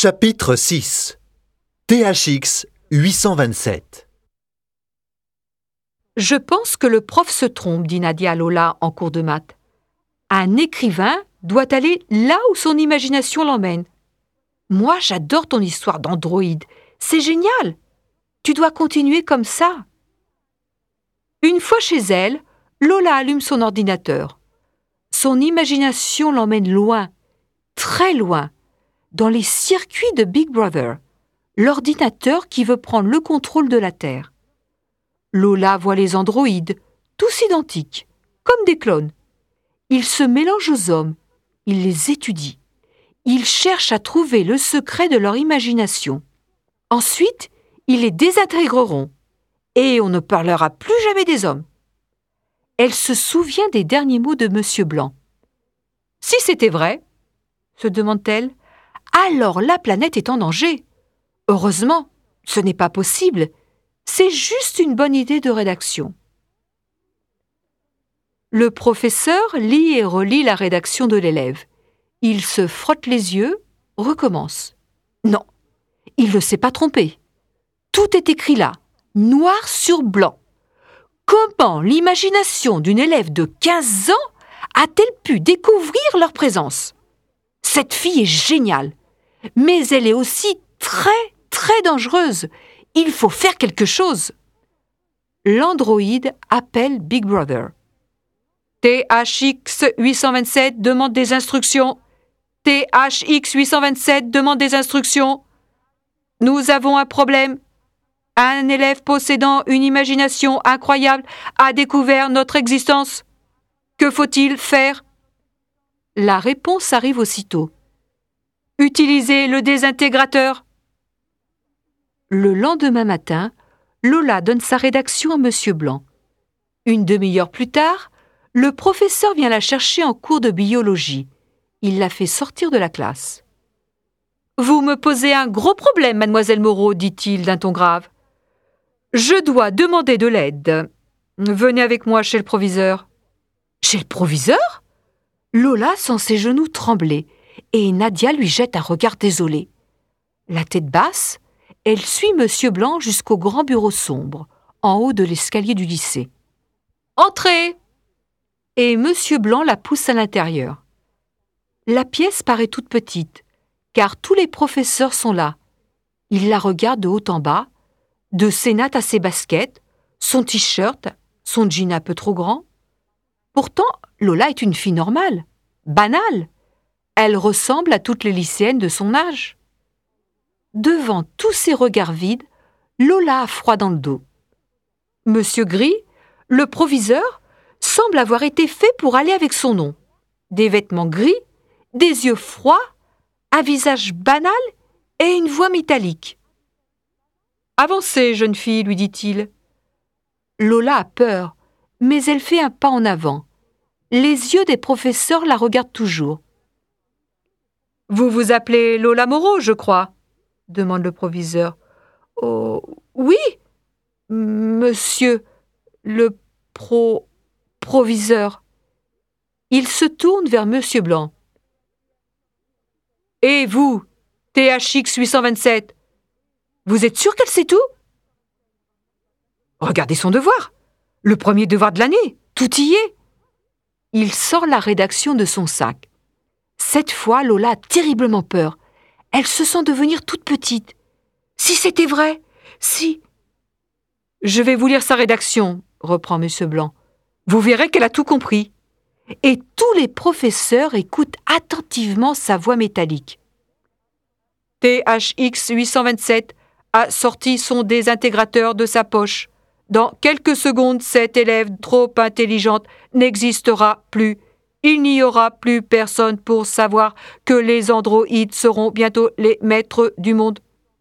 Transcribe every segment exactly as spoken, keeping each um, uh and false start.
Chapitre six. T H X huit cent vingt-sept. Je pense que le prof se trompe, dit Nadia à Lola en cours de maths. Un écrivain doit aller là où son imagination l'emmène. Moi, j'adore ton histoire d'androïde. C'est génial. Tu dois continuer comme ça. Une fois chez elle, Lola allume son ordinateur. Son imagination l'emmène loin, très loin, dans les circuits de Big Brother, l'ordinateur qui veut prendre le contrôle de la Terre. Lola voit les androïdes, tous identiques, comme des clones. Ils se mélangent aux hommes, ils les étudient. Ils cherchent à trouver le secret de leur imagination. Ensuite, ils les désintégreront, et on ne parlera plus jamais des hommes. Elle se souvient des derniers mots de Monsieur Blanc. « Si c'était vrai, se demande-t-elle, alors la planète est en danger. Heureusement, ce n'est pas possible. C'est juste une bonne idée de rédaction. » Le professeur lit et relit la rédaction de l'élève. Il se frotte les yeux, recommence. Non, il ne s'est pas trompé. Tout est écrit là, noir sur blanc. Comment l'imagination d'une élève de quinze ans a-t-elle pu découvrir leur présence? Cette fille est géniale, mais elle est aussi très, très dangereuse. Il faut faire quelque chose. L'androïde appelle Big Brother. T H X huit cent vingt-sept demande des instructions. T H X huit cent vingt-sept demande des instructions. Nous avons un problème. Un élève possédant une imagination incroyable a découvert notre existence. Que faut-il faire? La réponse arrive aussitôt. Utilisez le désintégrateur. Le lendemain matin, Lola donne sa rédaction à Monsieur Blanc. Une demi-heure plus tard, le professeur vient la chercher en cours de biologie. Il la fait sortir de la classe. « Vous me posez un gros problème, mademoiselle Moreau, dit-il d'un ton grave. Je dois demander de l'aide. Venez avec moi chez le proviseur. » « Chez le proviseur ?» Lola sent ses genoux trembler et Nadia lui jette un regard désolé. La tête basse, elle suit Monsieur Blanc jusqu'au grand bureau sombre, en haut de l'escalier du lycée. « Entrez !» Et Monsieur Blanc la pousse à l'intérieur. La pièce paraît toute petite, car tous les professeurs sont là. Ils la regardent de haut en bas, de ses nattes à ses baskets, son t-shirt, son jean un peu trop grand. Pourtant, Lola est une fille normale, banale. Elle ressemble à toutes les lycéennes de son âge. Devant tous ces regards vides, Lola a froid dans le dos. Monsieur Gris, le proviseur, semble avoir été fait pour aller avec son nom. Des vêtements gris, des yeux froids, un visage banal et une voix métallique. « Avancez, jeune fille, lui dit-il. » Lola a peur, mais elle fait un pas en avant. Les yeux des professeurs la regardent toujours. « Vous vous appelez Lola Moreau, je crois ?» demande le proviseur. « Oh, oui, monsieur le pro... proviseur. » Il se tourne vers Monsieur Blanc. « Et vous, T H X huit cent vingt-sept, vous êtes sûr qu'elle sait tout? Regardez son devoir, le premier devoir de l'année, tout y est. » Il sort la rédaction de son sac. Cette fois, Lola a terriblement peur. Elle se sent devenir toute petite. Si c'était vrai, si... « Je vais vous lire sa rédaction, » reprend Monsieur Blanc. « Vous verrez qu'elle a tout compris. » Et tous les professeurs écoutent attentivement sa voix métallique. T H X huit cent vingt-sept a sorti son désintégrateur de sa poche. Dans quelques secondes, cette élève trop intelligente n'existera plus. Il n'y aura plus personne pour savoir que les androïdes seront bientôt les maîtres du monde.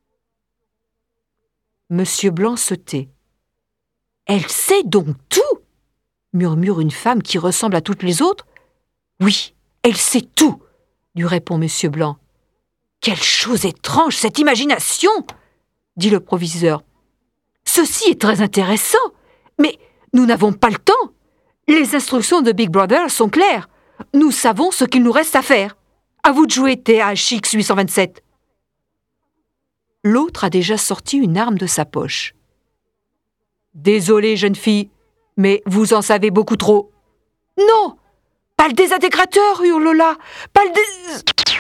Monsieur Blanc se tait. « Elle sait donc tout !» murmure une femme qui ressemble à toutes les autres. « Oui, elle sait tout !» lui répond Monsieur Blanc. « Quelle chose étrange, cette imagination !» dit le proviseur. « Ceci est très intéressant, mais nous n'avons pas le temps. Les instructions de Big Brother sont claires. Nous savons ce qu'il nous reste à faire. À vous de jouer, T H X huit cent vingt-sept. » l'autre a déjà sorti une arme de sa poche. « Désolée, jeune fille, mais vous en savez beaucoup trop. »« Non, pas le désintégrateur, hurle Lola, pas le dés... »